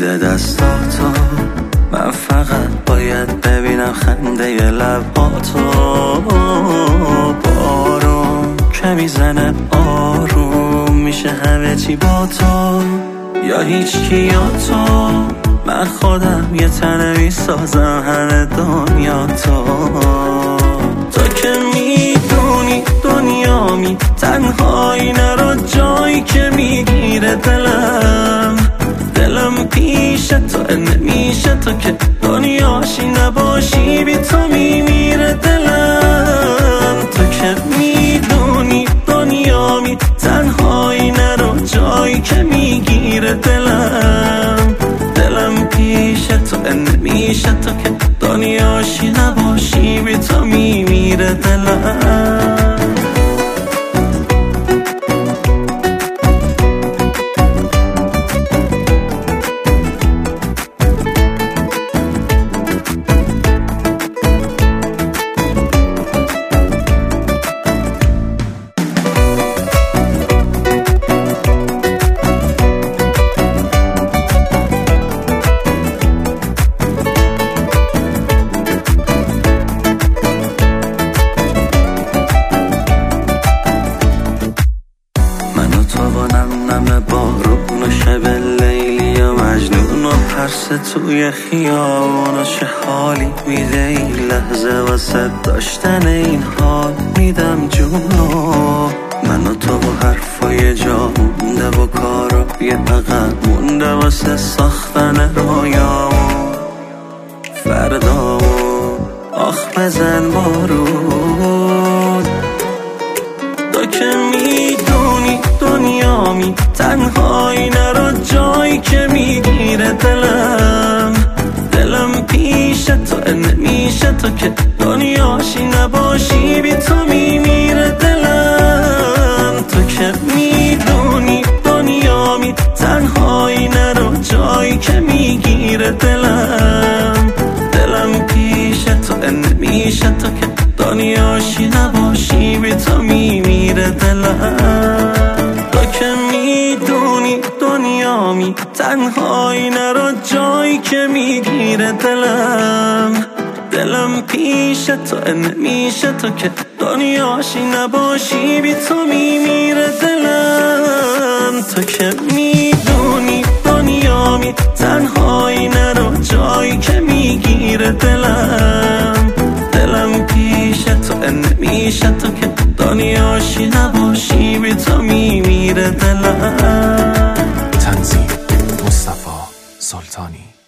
میده دستاتو، من فقط باید ببینم خنده لباتو. بارون که میزنه آروم میشه همه چی با تو، یا هیچ کی یا تو. من خودم یه تنه میسازم همه دنیا تو. تو که میدونی دنیامی تنهایی، نرو جایی که میگیره دلم پیش تو نمیشه، تو که دنیاشی نباشی بی تو میمیره دلم. تو که میدونی دنیامی تنهایی، نرو جایی که میگیره دلم پیش تو نمیشه، تو که دنیاشی نباشی بی تو میمیره دلم. بارون و شب لیلی و مجنون و پرس توی خیابون و چه حالی میده این لحظه واسه داشتن این حال. میدم جونو من و تو و حرفای جا مونده و کارا یه عقب مونده واسه ساختن رویامون فردامون. آخ بزن بارون، تو که میدونی دنیامی تنهایی، نرو جایی که میگیره دلم پیش تو نمیشه، تو که دنیاشی نباشی بی تو میمیره دلم. تو که میدونی دنیامی تنهایی، نرو جایی که میگیره دلم پیش تو نمیشه، تو که دنیاشی نباشی بی تو میمیره دلم. تو که میدونی دنیامی تنهایی، نرو جایی که میگیره دلم پیش تو نمیشه، تو که دنیاشی نباشی بی تو میمیره دلم. تو که میدونی دنیامی تنهایی، نرو جایی که میگیره دلم پیش تو نمیشه، تو که دنیاشی نباشی بی تو میمیره دلم. تنظیم مصطفی سلطانی.